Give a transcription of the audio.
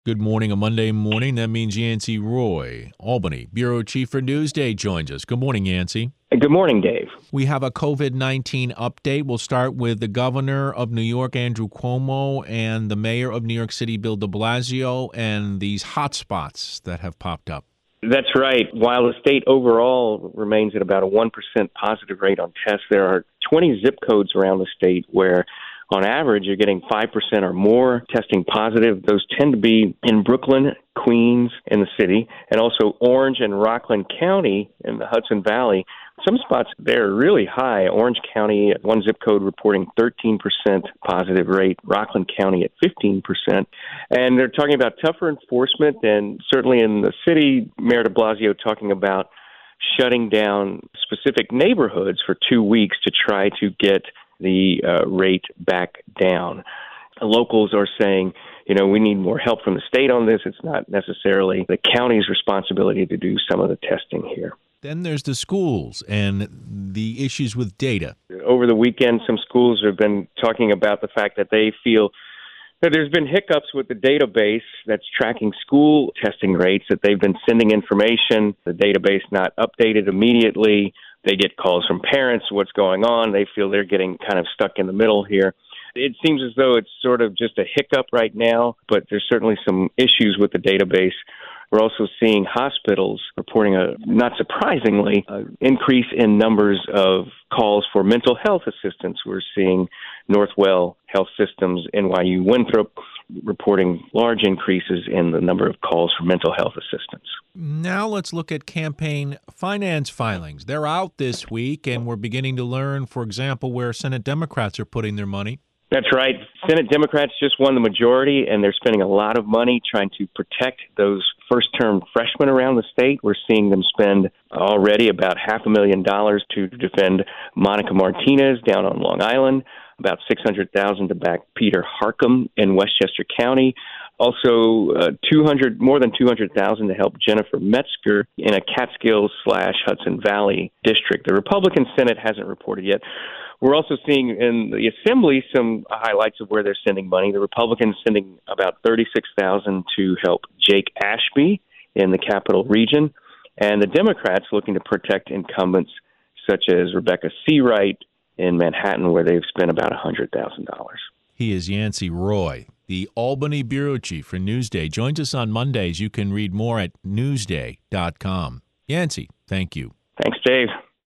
Good morning, a Monday morning. That means Yancey Roy, Albany Bureau Chief for Newsday, joins us. Good morning, Yancey. Good morning, Dave. We have a COVID-19 update. We'll start with the governor of New York, Andrew Cuomo, and the mayor of New York City, Bill de Blasio, and these hotspots that have popped up. That's right. While the state overall remains at about a 1% positive rate on tests, there are 20 zip codes around the state where on average, you're getting 5% or more testing positive. Those tend to be in Brooklyn, Queens, in the city, and also Orange and Rockland County in the Hudson Valley. Some spots there are really high. Orange County, one zip code reporting 13% positive rate, Rockland County at 15%. And they're talking about tougher enforcement, and certainly in the city, Mayor de Blasio talking about shutting down specific neighborhoods for 2 weeks to try to get the rate back down. Locals are saying, we need more help from the state on this. It's not necessarily the county's responsibility to do some of the testing here. Then there's the schools and the issues with data. Over the weekend, some schools have been talking about the fact that they feel that there's been hiccups with the database that's tracking school testing rates, that they've been sending information, the database not updated immediately. They get calls from parents, what's going on. They feel they're getting kind of stuck in the middle here. It seems as though it's sort of just a hiccup right now, but there's certainly some issues with the database. We're also seeing hospitals reporting, not surprisingly, an increase in numbers of calls for mental health assistance. We're seeing Northwell Health Systems, NYU Winthrop, reporting large increases in the number of calls for mental health assistance. Now let's look at campaign finance filings. They're out this week, and we're beginning to learn, for example, where Senate Democrats are putting their money. That's right. Senate Democrats just won the majority, and they're spending a lot of money trying to protect those first-term freshmen around the state. We're seeing them spend already about $500,000 to defend Monica Martinez down on Long Island, about $600,000 to back Peter Harcum in Westchester County. Also, more than $200,000 to help Jennifer Metzger in a Catskills/Hudson Valley district. The Republican Senate hasn't reported yet. We're also seeing in the Assembly some highlights of where they're sending money. The Republicans sending about $36,000 to help Jake Ashby in the Capital Region, and the Democrats looking to protect incumbents such as Rebecca Seawright in Manhattan, where they've spent about $100,000. He is Yancey Roy, the Albany Bureau Chief for Newsday. Joins us on Mondays. You can read more at newsday.com. Yancey, thank you. Thanks, Dave.